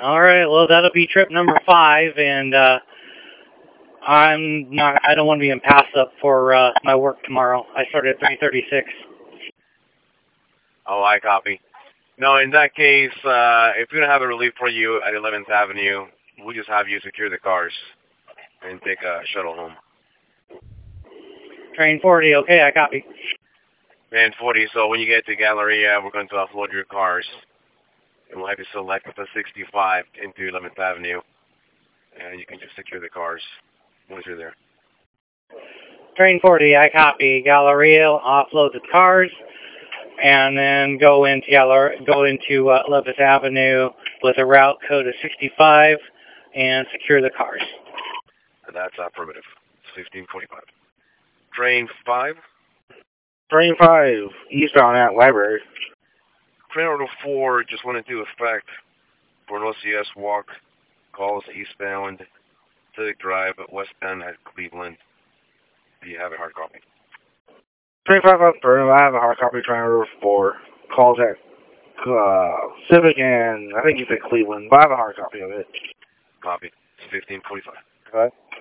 All right, well, that'll be trip number 5, and I don't want to be in pass up for my work tomorrow. I start at 3:36. Oh, I copy. No, in that case, if we don't have a relief for you at 11th Avenue, we'll just have you secure the cars and take a shuttle home. Train 40, okay, I copy. And 40, so when you get to Galleria, we're going to offload your cars. And we'll have you select the 65 into 11th Avenue. And you can just secure the cars once you're there. Train 40, I copy. Galleria, offload the cars, and then go into 11th Avenue with a route code of 65 and secure the cars. And that's affirmative. It's 1545. Train 5? Train 5, eastbound at Library. Train order 4 just went into effect for an OCS walk. Calls eastbound, Civic Drive, westbound at Cleveland. Do you have a hard copy? Train 5 up through. I have a hard copy. Train order 4. Calls at Civic and I think you said Cleveland, but I have a hard copy of it. Copy. It's 1545. Okay.